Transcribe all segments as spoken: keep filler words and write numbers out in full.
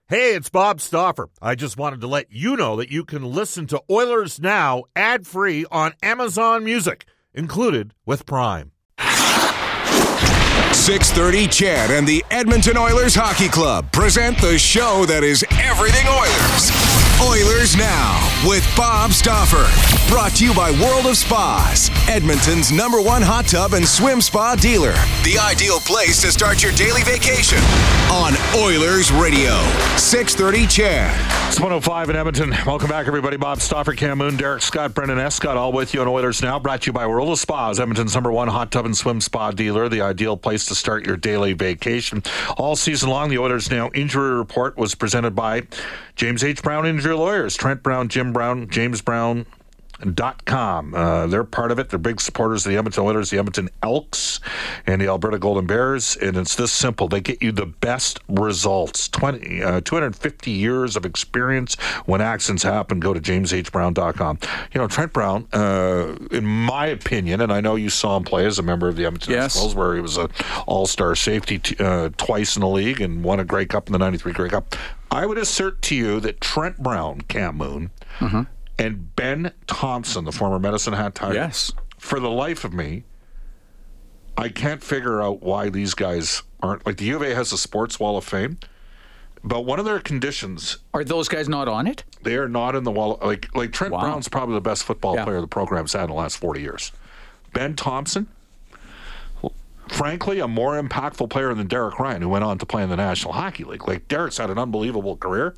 Hey, it's Bob Stauffer. I just wanted to let you know that you can listen to Oilers Now ad-free on Amazon Music, included with Prime. six thirty Chad and the Edmonton Oilers Hockey Club present the show that is everything Oilers. Oilers Now with Bob Stauffer. Brought to you by World of Spas, Edmonton's number one hot tub and swim spa dealer. The ideal place to start your daily vacation on Oilers Radio. six thirty Chad. It's one oh five in Edmonton. Welcome back, everybody. Bob Stauffer, Cam Moon, Derek Scott, Brendan Escott, all with you on Oilers Now. Brought to you by World of Spas, Edmonton's number one hot tub and swim spa dealer. The ideal place to start your daily vacation. All season long, the Oilers Now injury report was presented by James H. Brown Injury Lawyers. Trent Brown, Jim Brown, James Brown. Dot com. Uh, they're part of it. They're big supporters of the Edmonton Oilers, the Edmonton Elks, and the Alberta Golden Bears. And it's this simple. They get you the best results. twenty, uh, two hundred fifty years of experience. When accidents happen, go to james h brown dot com. You know, Trent Brown, uh, in my opinion, and I know you saw him play as a member of the Edmonton yes. Expos, where he was an all-star safety t- uh, twice in the league and won a Grey Cup in the ninety-three Grey Cup. I would assert to you that Trent Brown, Cam Moon, mm-hmm. and Ben Thompson, the former Medicine Hat Tiger, yes. for the life of me, I can't figure out why these guys aren't, like the U of A has a Sports Wall of Fame, but one of their conditions... Are those guys not on it? They are not in the wall. Like, like Trent wow. Brown's probably the best football yeah. player the program's had in the last forty years. Ben Thompson, frankly, a more impactful player than Derek Ryan, who went on to play in the National Hockey League. Like, Derek's had an unbelievable career.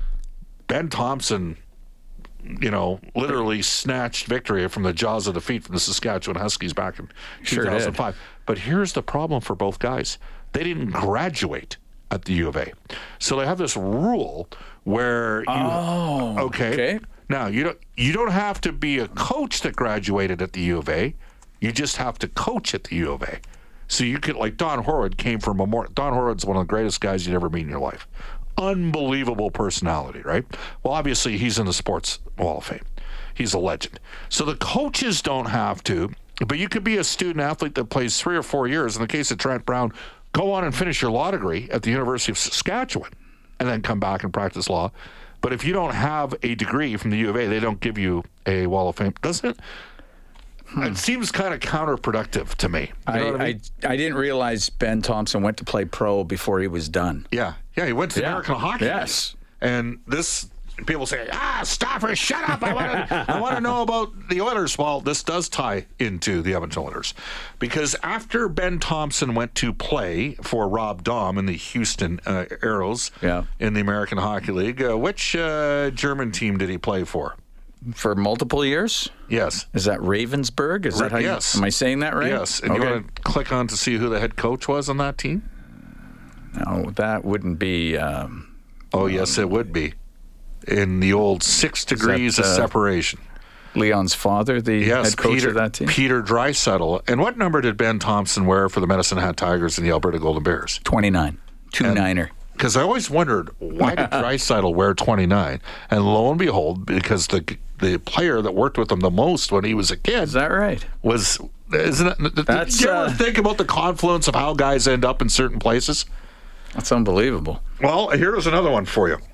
Ben Thompson... you know, literally snatched victory from the jaws of defeat from the Saskatchewan Huskies back in sure two thousand five. Did. But here's the problem for both guys. They didn't graduate at the U of A. So they have this rule where you... Oh, okay. okay. Now, you don't, you don't have to be a coach that graduated at the U of A. You just have to coach at the U of A. So you could, like Don Horwood came from a more... Don Horwood's one of the greatest guys you'd ever meet in your life. Unbelievable personality, right? Well, obviously, he's in the Sports Wall of Fame. He's a legend. So the coaches don't have to, but you could be a student athlete that plays three or four years. In the case of Trent Brown, go on and finish your law degree at the University of Saskatchewan and then come back and practice law. But if you don't have a degree from the U of A, they don't give you a Wall of Fame. Doesn't it? Hmm. It seems kind of counterproductive to me. You I, know what I mean? I I didn't realize Ben Thompson went to play pro before he was done. Yeah, yeah, he went to the yeah. American Hockey League. Yes. And this, people say, ah, Stauffer, shut up. I want to I want to know about the Oilers. Well, this does tie into the Edmonton Oilers. Because after Ben Thompson went to play for Rob Dahm in the Houston uh, Aeros yeah. in the American Hockey League, uh, which uh, German team did he play for? For multiple years? Yes. Is that Ravensburg? Is that how yes. you, am I saying that right? Yes. And okay. you want to click on to see who the head coach was on that team? No, that wouldn't be... Um, oh, yes, it would be. In the old six degrees that, of uh, separation. Leon's father, the yes, head coach Peter, of that team? Peter Draisaitl. And what number did Ben Thompson wear for the Medicine Hat Tigers and the Alberta Golden Bears? twenty-nine. Two-niner. Because I always wondered, why did Draisaitl wear twenty-nine? And lo and behold, because the the player that worked with him the most when he was a kid... Is that right? Was... Isn't it? That's, did you ever uh, think about the confluence of how guys end up in certain places? That's unbelievable. Well, here's another one for you.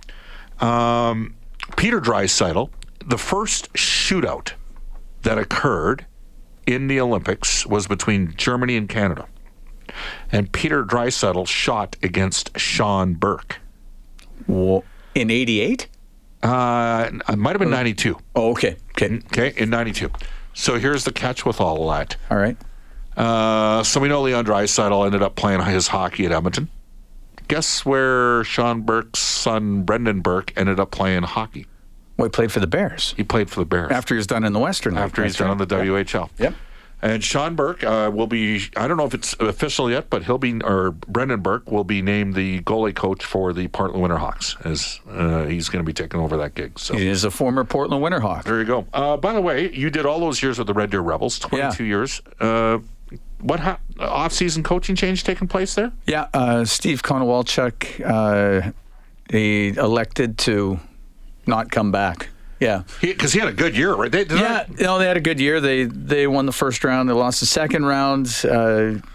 Um, Peter Draisaitl, the first shootout that occurred in the Olympics was between Germany and Canada. And Peter Draisaitl shot against Sean Burke. Well, in eighty-eight? Uh, it might have been ninety-two. Oh, okay. Okay. Okay, in ninety-two. So here's the catch with all of that. All right. Uh, so we know Leon Draisaitl ended up playing his hockey at Edmonton. Guess where Sean Burke's son, Brendan Burke, ended up playing hockey? Well, he played for the Bears. He played for the Bears. After he was done in the Western League. After he's done in the W H L. Yep. And Sean Burke uh, will be, I don't know if it's official yet, but he'll be, or Brendan Burke will be named the goalie coach for the Portland Winterhawks, as uh, he's going to be taking over that gig. So he is a former Portland Winterhawk. there you go. Uh, by the way, you did all those years with the Red Deer Rebels, twenty-two yeah. years. Uh, what ha- off-season coaching change taking place there? Yeah, uh, Steve Konowalchuk, uh, he elected to not come back. Yeah, because he, he had a good year, right? They, yeah, I... you know, they had a good year. They they won the first round. They lost the second round uh,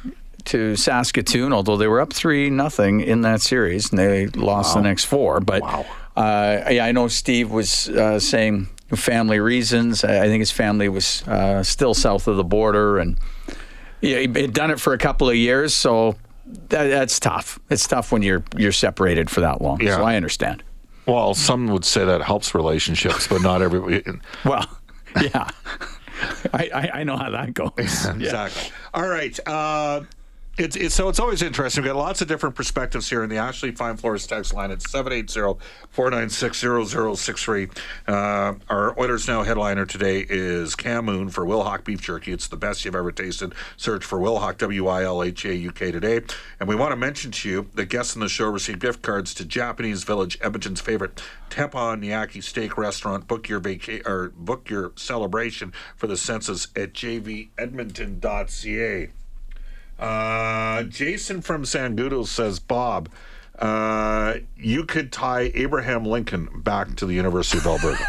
to Saskatoon, although they were up three nothing in that series, and they lost Wow. the next four. But Wow. uh, yeah, I know Steve was uh, saying family reasons. I I think his family was uh, still south of the border, and yeah, he'd done it for a couple of years, so that, that's tough. It's tough when you're you're separated for that long. Yeah. So I understand. Well, some would say that helps relationships, but not everybody. Well, yeah. I, I, I know how that goes. Exactly. All right. Uh, it's, it's so it's always interesting. We've got lots of different perspectives here in the Ashley Fine Floors text line. It's seven eight zero, four nine six, zero zero six three. Uh, our Oilers Now headliner today is Cam Moon for Wilhauk Beef Jerky. It's the best you've ever tasted. Search for Wilhauk, W I L H A U K today. And we want to mention to you that guests on the show receive gift cards to Japanese Village, Edmonton's favorite Teppanyaki Nyaki steak restaurant. Book your vaca- or book your celebration for the census at j v edmonton dot c a. Uh, Jason from Sangudo says, Bob, uh, you could tie Abraham Lincoln back to the University of Alberta.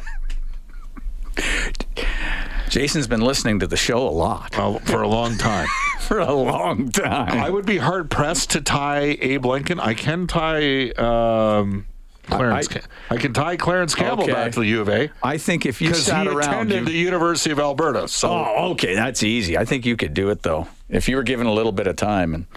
Jason's been listening to the show a lot. uh, for a long time. For a long time. I would be hard pressed to tie Abe Lincoln. I can tie um, Clarence. I- I, I can tie Clarence Campbell Okay. back to the U of A I think if you because he sat around, attended you, the University of Alberta. So oh, okay, that's easy. I think you could do it though, if you were given a little bit of time. And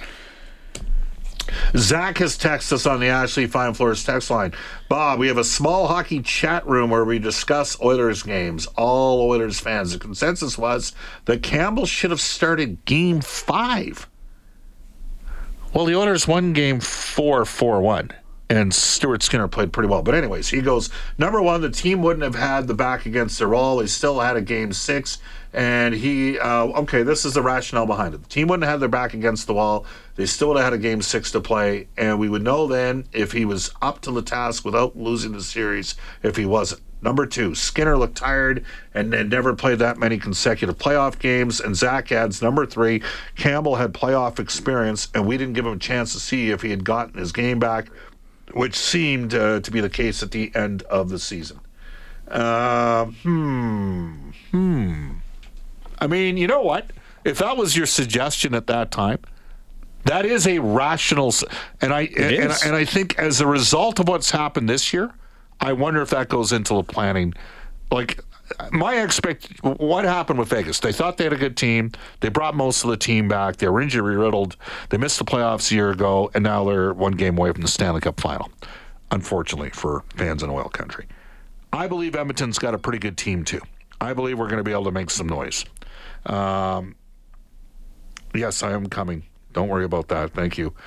Zach has texted us on the Ashley Fine Floors text line. Bob, we have a small hockey chat room where we discuss Oilers games. All Oilers fans. The consensus was that Campbell should have started Game Five. Well, the Oilers won Game Four, four one, and Stuart Skinner played pretty well. But anyways, he goes, number one, the team wouldn't have had the back against the wall. They still had a Game Six. And he, uh, okay, this is the rationale behind it. The team wouldn't have had their back against the wall. They still would have had a Game Six to play. And we would know then if he was up to the task without losing the series, if he wasn't. Number two, Skinner looked tired and had never played that many consecutive playoff games. And Zach adds, number three, Campbell had playoff experience, and we didn't give him a chance to see if he had gotten his game back, which seemed uh, to be the case at the end of the season. Uh, hmm. Hmm. I mean, you know what? If that was your suggestion at that time, that is a rational, s- and I and, and, is. and I think as a result of what's happened this year, I wonder if that goes into the planning. Like my expect, what happened with Vegas? They thought they had a good team. They brought most of the team back. They were injury riddled. They missed the playoffs a year ago, and now they're one game away from the Stanley Cup final. Unfortunately for fans in oil country, I believe Edmonton's got a pretty good team too. I believe we're going to be able to make some noise. Um, yes, I am coming. Don't worry about that. Thank you.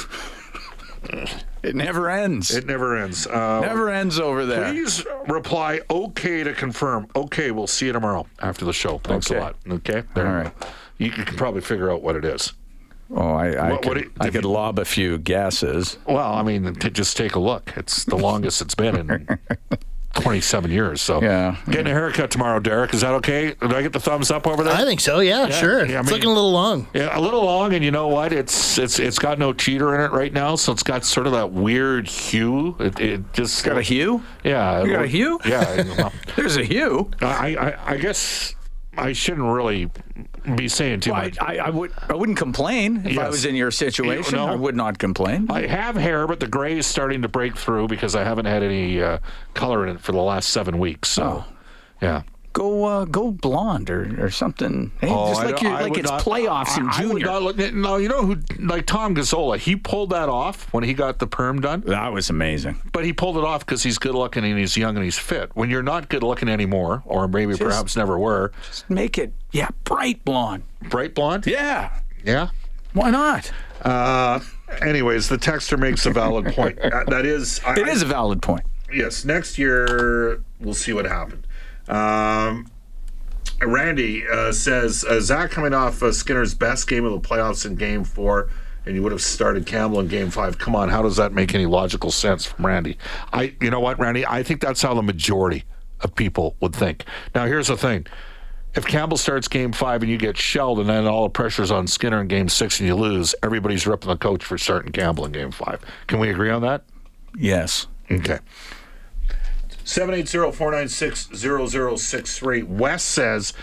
it never ends. It never ends. Uh, never ends over there. Please reply okay to confirm. Okay, we'll see you tomorrow after the show. Thanks Okay. a lot. Okay? There. All right. You, you can probably figure out what it is. Oh, I, I What- could, what do you- I did could you- lob a few guesses. Well, I mean, t- just take a look. It's the longest it's been in twenty-seven years. So, Yeah. getting a haircut tomorrow, Derek. Is that okay? Did I get the thumbs up over there? I think so. Yeah, sure. yeah, I it's mean- looking a little long. Yeah, a little long, and you know what? It's it's it's got no cheater in it right now, so it's got sort of that weird hue. It, it just Got a hue? Yeah, You got a hue? Yeah, well, There's a hue. I, I I guess I shouldn't really be saying too Well, I, much. I, I would I wouldn't complain if I Yes. was in your situation. You know- I would not complain. I have hair, but the gray is starting to break through because I haven't had any uh, color in it for the last seven weeks. So, Oh. yeah. Go uh, go blonde or, or something. Hey, Oh, just I like don't- you're, I like would it's not- playoffs in I- I would junior. not look, no, you know who, like Tom Gazzola, he pulled that off when he got the perm done. That was amazing. But he pulled it off because he's good looking and he's young and he's fit. When you're not good looking anymore, or maybe perhaps never were, Just make it, yeah, bright blonde. bright blonde. Yeah, Yeah. why not? Uh, anyways, the texter makes a valid point. Uh, that is, I, It is a valid point. yes. Next year, we'll see what happened. Um, Randy uh, says uh, Zach coming off uh, Skinner's best game of the playoffs in Game Four, and you would have started Campbell in Game Five. Come on, how does that make any logical sense from Randy? I, you know what, Randy? I think that's how the majority of people would think. Now, here's the thing: if Campbell starts Game Five and you get shelled, and then all the pressure's on Skinner in Game Six and you lose, everybody's ripping the coach for starting Campbell in Game Five. Can we agree on that? Yes. Okay. seven eight zero, four nine six, zero zero six three. Wes says,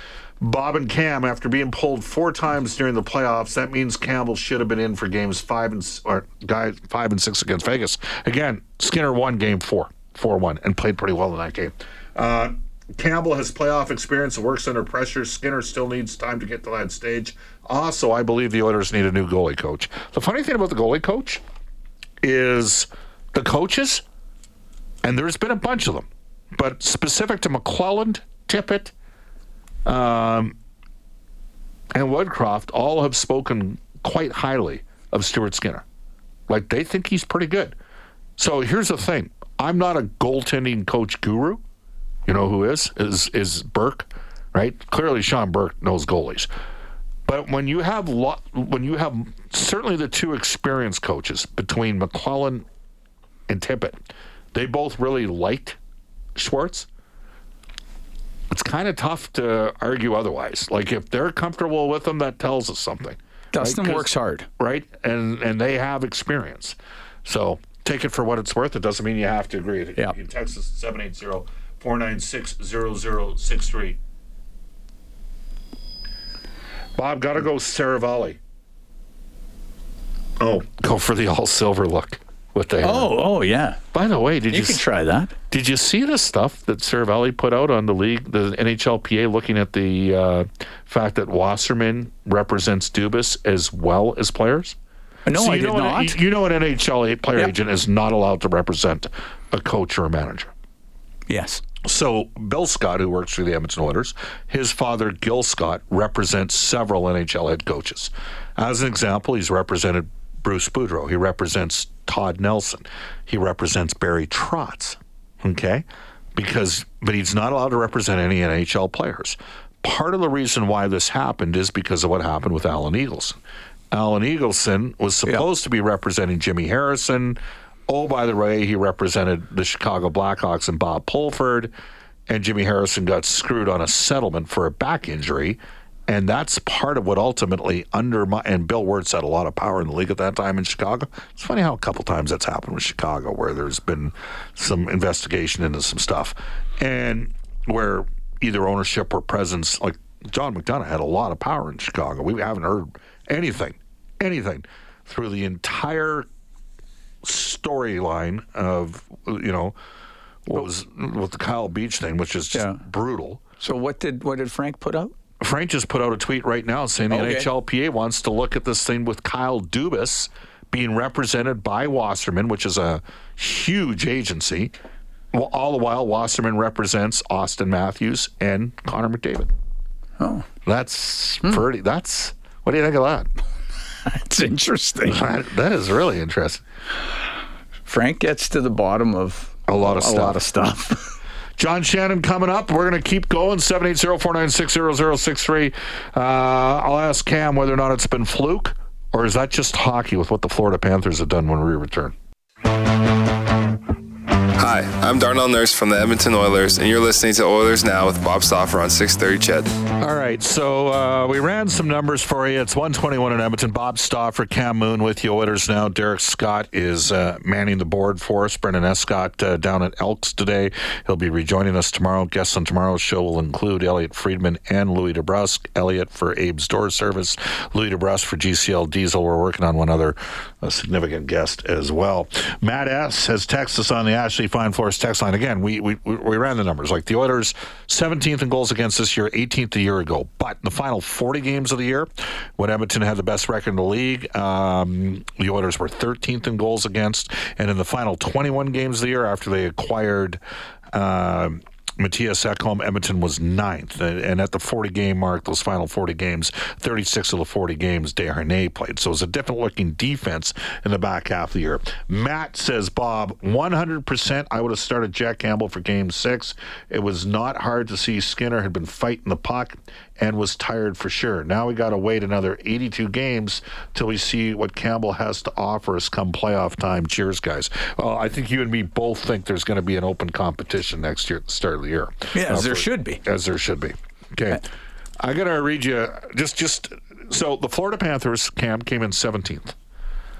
Bob and Cam, after being pulled four times during the playoffs, that means Campbell should have been in for games five and s- or guys five and six against Vegas. Again, Skinner won game four, four one, and played pretty well in that game. Uh, Campbell has playoff experience and works under pressure. Skinner still needs time to get to that stage. Also, I believe the Oilers need a new goalie coach. The funny thing about the goalie coach is the coaches, and there's been a bunch of them, but specific to McClelland, Tippett, Um, and Woodcroft all have spoken quite highly of Stuart Skinner. Like, they think he's pretty good. So here's the thing. I'm not a goaltending coach guru. You know who is? Is is Burke, right? Clearly Sean Burke knows goalies. But when you have lo- when you have certainly the two experienced coaches between McClellan and Tippett, they both really liked Schwartz. It's kind of tough to argue otherwise. Like, if they're comfortable with him, that tells us something. Dustin right? works hard. Right? And and they have experience. So take it for what it's worth. It doesn't mean you have to agree. You Yeah. can text us at seven eight zero, four nine six, zero zero six three. Bob, got to go Saravalli. Oh, go for the all-silver look with the hair. Oh, oh yeah. By the way, did You you, can s- try that. did you see the stuff that Saravalli put out on the league, the N H L P A, looking at the uh, fact that Wasserman represents Dubas as well as players? No, So I you did know an- not. you know an N H L player Yep. agent is not allowed to represent a coach or a manager. Yes. So Bill Scott, who works for the Edmonton Oilers, his father, Gil Scott, represents several N H L head coaches. As an example, he's represented Bruce Boudreau. He represents Todd Nelson. He represents Barry Trotz. Okay? Because, but he's not allowed to represent any N H L players. Part of the reason why this happened is because of what happened with Alan Eagleson. Alan Eagleson was supposed to be representing Jimmy Harrison. Oh, by the way, he represented the Chicago Blackhawks and Bob Pulford, and Jimmy Harrison got screwed on a settlement for a back injury, and that's part of what ultimately undermined. And Bill Wirtz had a lot of power in the league at that time in Chicago. It's funny how a couple times that's happened with Chicago, where there's been some investigation into some stuff, and where either ownership or presence, like John McDonough, had a lot of power in Chicago. We haven't heard anything, anything through the entire storyline of, you know, what was with the Kyle Beach thing, which is just Yeah. brutal. So what did what did Frank put out? Frank just put out a tweet right now saying the Okay. N H L P A wants to look at this thing with Kyle Dubas being represented by Wasserman, which is a huge agency. Well, all the while, Wasserman represents Austin Matthews and Connor McDavid. Oh, That's pretty. That's what do you think of that? that's interesting. That, that is really interesting. Frank gets to the bottom of A lot of a stuff. lot of stuff. John Shannon coming up. We're going to keep going. seven eight zero, four nine six, zero zero six three. Uh, I'll ask Cam whether or not it's been fluke, or is that just hockey with what the Florida Panthers have done when we return? Hi, I'm Darnell Nurse from the Edmonton Oilers, and you're listening to Oilers Now with Bob Stauffer on six thirty C H E D. All right, so uh, we ran some numbers for you. It's one twenty-one in Edmonton. Bob Stauffer, Cam Moon with you. Oilers Now. Derek Scott is uh, manning the board for us. Brendan Escott uh, down at Elks today. He'll be rejoining us tomorrow. Guests on tomorrow's show will include Elliot Friedman and Louis DeBrusque. Elliot for Abe's Door Service, Louis DeBrusque for G C L Diesel. We're working on one other uh, significant guest as well. Matt S. has texted us on the Ashley Fine Floors text line. Again, we, we we ran the numbers. Like the Oilers, seventeenth in goals against this year, eighteenth a year ago. But in the final forty games of the year, when Edmonton had the best record in the league, um, the Oilers were thirteenth in goals against. And in the final twenty-one games of the year, after they acquired uh, Matthias Ekholm, Edmonton was ninth. And at the forty-game mark, those final forty games, thirty-six of the forty games, Desharnais played. So it was a different-looking defense in the back half of the year. Matt says, Bob, one hundred percent I would have started Jack Campbell for Game six. It was not hard to see Skinner had been fighting the puck and was tired for sure. Now we got to wait another eighty-two games till we see what Campbell has to offer us come playoff time. Cheers, guys. Well, I think you and me both think there's going to be an open competition next year at the start of the year. Yeah, as Uh, there for- should be. As there should be. Okay. I got to read you just, just, so the Florida Panthers, Cam, came in seventeenth.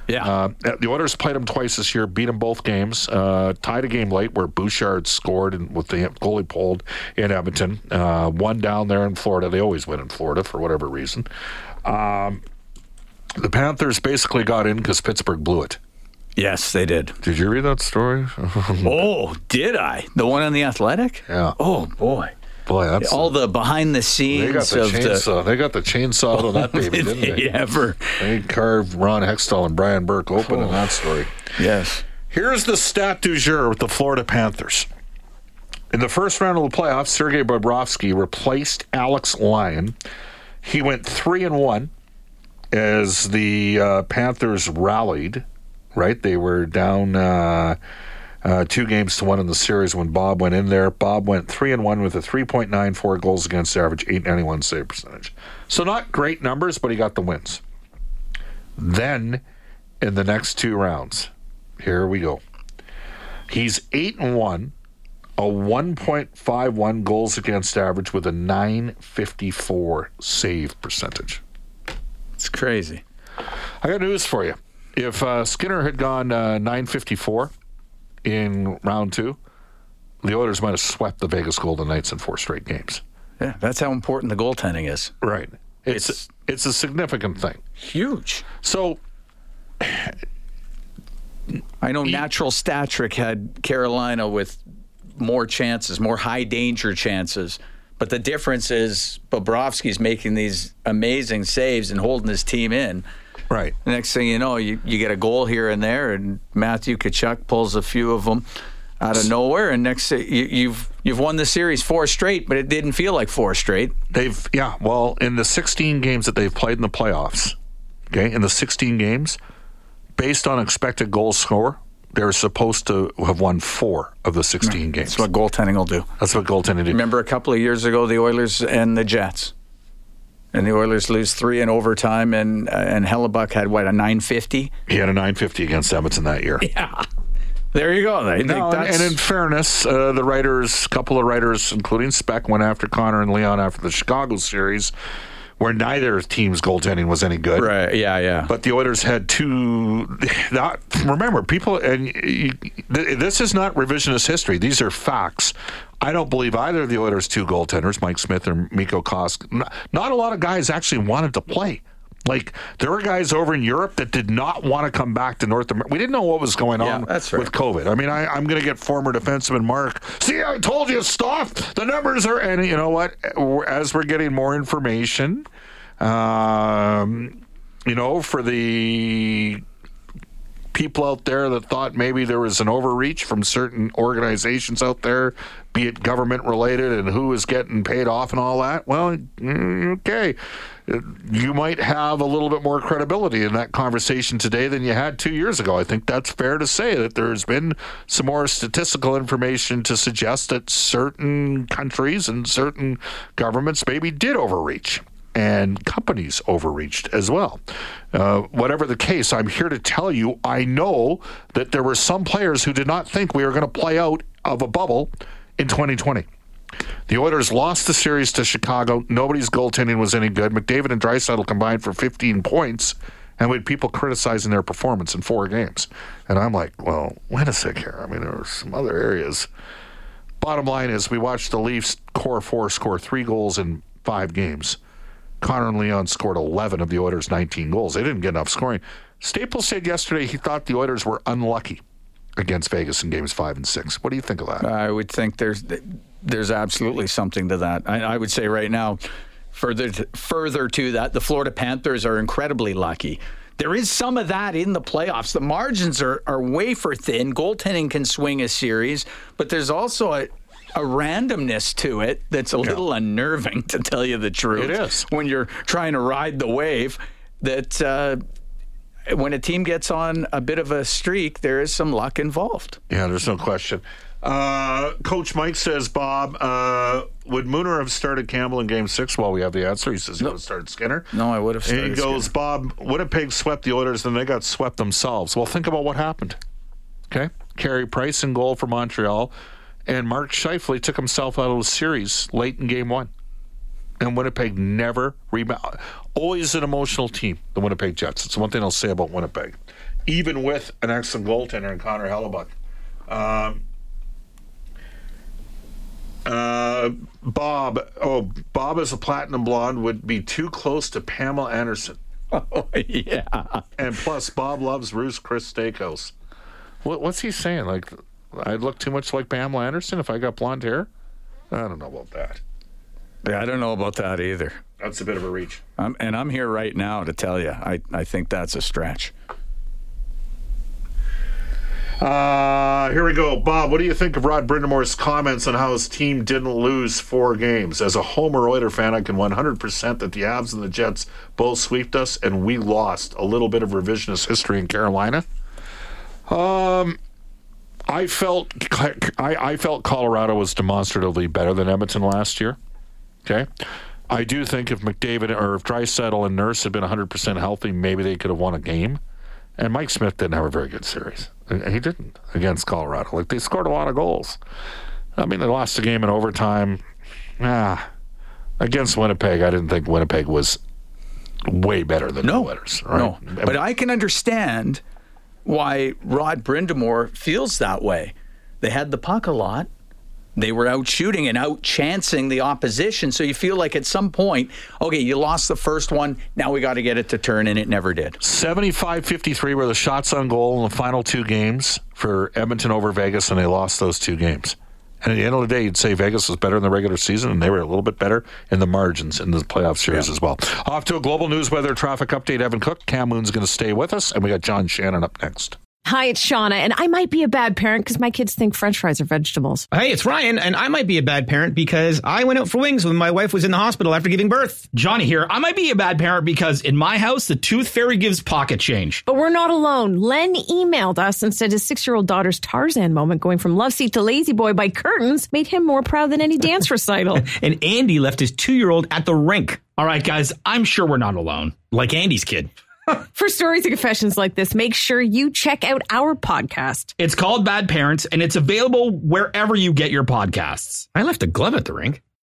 Yeah. Uh, the Oilers played them twice this year, beat them both games, uh, tied a game late where Bouchard scored and with the goalie pulled in Edmonton. Uh, won down there in Florida. They always win in Florida for whatever reason. Um, the Panthers basically got in because Pittsburgh blew it. Yes, they did. Did you read that story? Oh, did I? The one on The Athletic? Yeah. Oh, boy. Boy, that's all the behind the scenes they got the of chainsaw. the. They got the chainsaw on that baby, didn't they? they ever? They carved Ron Hextall and Brian Burke open oh. in that story. Yes. Here's the stat du jour with the Florida Panthers. In the first round of the playoffs, Sergei Bobrovsky replaced Alex Lyon. He went three and one as the uh, Panthers rallied. Right, they were down. Uh, Uh, two games to one in the series when Bob went in there. Bob went three and one with a three point nine four goals against average, eight ninety-one save percentage. So not great numbers, but he got the wins. Then, in the next two rounds, here we go. He's eight and one, a one point five one goals against average with a nine fifty-four save percentage. It's crazy. I got news for you. If uh, Skinner had gone uh, nine fifty-four. In round two, the Oilers might have swept the Vegas Golden Knights in four straight games. Yeah, that's how important the goaltending is. Right. It's It's, it's a significant thing. huge. So I know Natural Stat Trick had Carolina with more chances, more high danger chances. But the difference is Bobrovsky's making these amazing saves and holding his team in. right. The next thing you know, you, you get a goal here and there, and Matthew Tkachuk pulls a few of them out of nowhere, and next you, you've you've won the series four straight, but it didn't feel like four straight. They've yeah, well, in the sixteen games that they've played in the playoffs, okay, in the sixteen games, based on expected goal score, they're supposed to have won four of the sixteen games. That's what goaltending will do. That's what goaltending do. Remember a couple of years ago, the Oilers and the Jets, and the Oilers lose three in overtime, and uh, and Hellebuck had what, a nine fifty? He had a nine fifty against Edmonton that year. Yeah. There you go. I think No, and, that's, and in fairness, uh, the writers, a couple of writers, including Speck, went after Connor and Leon after the Chicago series, where neither team's goaltending was any good. right. Yeah, yeah. But the Oilers had two. Not, remember, people, and you, this is not revisionist history. These are facts. I don't believe either of the Oilers' two goaltenders, Mike Smith or Mikko Kosk. Not, not a lot of guys actually wanted to play. Like, there were guys over in Europe that did not want to come back to North America. We didn't know what was going on Yeah, that's right. with COVID. I mean, I, I'm going to get former defenseman Mark. See, I told you, stop. The numbers are, and you know what? As we're getting more information, um, you know, for the people out there that thought maybe there was an overreach from certain organizations out there, be it government related and who is getting paid off and all that, well, okay. You might have a little bit more credibility in that conversation today than you had two years ago. I think that's fair to say that there's been some more statistical information to suggest that certain countries and certain governments maybe did overreach. And companies overreached as well. Uh, whatever the case, I'm here to tell you, I know that there were some players who did not think we were going to play out of a bubble in twenty twenty. The Oilers lost the series to Chicago. Nobody's goaltending was any good. McDavid and Draisaitl combined for fifteen points, and we had people criticizing their performance in four games. And I'm like, well, wait a sec here. I mean, there were some other areas. Bottom line is we watched the Leafs core four score three goals in five games. Connor and Leon scored eleven of the Oilers' nineteen goals. They didn't get enough scoring. Staples said yesterday he thought the Oilers were unlucky against Vegas in games five and six. What do you think of that? I would think there's there's absolutely something to that. I, I would say right now, further to, further to that, the Florida Panthers are incredibly lucky. There is some of that in the playoffs. The margins are, are wafer thin. Goaltending can swing a series, but there's also a a randomness to it that's a little yeah. unnerving, to tell you the truth. It is. When you're trying to ride the wave, that uh, when a team gets on a bit of a streak, there is some luck involved. Yeah, there's no question. Uh, Coach Mike says, Bob, uh, would Mooner have started Campbell in game six? Well, we have the answer. He says he No. would have started Skinner. No, I would have started And he goes, Skinner. Bob, Winnipeg swept the Oilers, then they got swept themselves. Well, think about what happened. Okay? Carey Price in goal for Montreal. And Mark Scheifele took himself out of the series late in game one. And Winnipeg never rebounded. Always an emotional team, the Winnipeg Jets. It's one thing I'll say about Winnipeg. even with an excellent goaltender in Connor Hellebuck. Um, uh, Bob, oh, Bob as a platinum blonde would be too close to Pamela Anderson. Oh, yeah. And plus, Bob loves Ruth's Chris Steakhouse. What, what's he saying? Like, I'd look too much like Pamela Anderson if I got blonde hair? I don't know about that. Yeah, I don't know about that either. That's a bit of a reach. I'm, and I'm here right now to tell you, I, I think that's a stretch. Uh, here we go. Bob, what do you think of Rod Brindamore's comments on how his team didn't lose four games? As a Homer Oiler fan, I can one hundred percent that the Avs and the Jets both sweeped us and we lost. A little bit of revisionist history in Carolina. Um, I felt I, I felt Colorado was demonstratively better than Edmonton last year. Okay. I do think if McDavid or if Draisaitl and Nurse had been one hundred percent healthy, maybe they could have won a game. And Mike Smith didn't have a very good series. He didn't against Colorado. Like, they scored a lot of goals. I mean, they lost the game in overtime. Ah, against Winnipeg, I didn't think Winnipeg was way better than no, the Oilers. Right? No, but I can understand why Rod Brind'Amour feels that way. They had the puck a lot. They were out shooting and out chancing the opposition. So you feel like at some point, okay, you lost the first one. Now we got to get it to turn, and it never did. seventy-five fifty-three were the shots on goal in the final two games for Edmonton over Vegas, and they lost those two games. And at the end of the day, you'd say Vegas was better in the regular season, and they were a little bit better in the margins in the playoff series yeah. as well. Off to a global news weather traffic update. Evan Cook, Cam Moon's going to stay with us, and we got John Shannon up next. Hi, it's Shauna, and I might be a bad parent because my kids think French fries are vegetables. Hey, it's Ryan, and I might be a bad parent because I went out for wings when my wife was in the hospital after giving birth. Johnny here. I might be a bad parent because in my house, the tooth fairy gives pocket change. But we're not alone. Len emailed us and said his six-year-old daughter's Tarzan moment going from love seat to lazy boy by curtains made him more proud than any dance recital. And Andy left his two-year-old at the rink. All right, guys, I'm sure we're not alone. Like Andy's kid. For stories and confessions like this, make sure you check out our podcast. It's called Bad Parents, and it's available wherever you get your podcasts. I left a glove at the rink.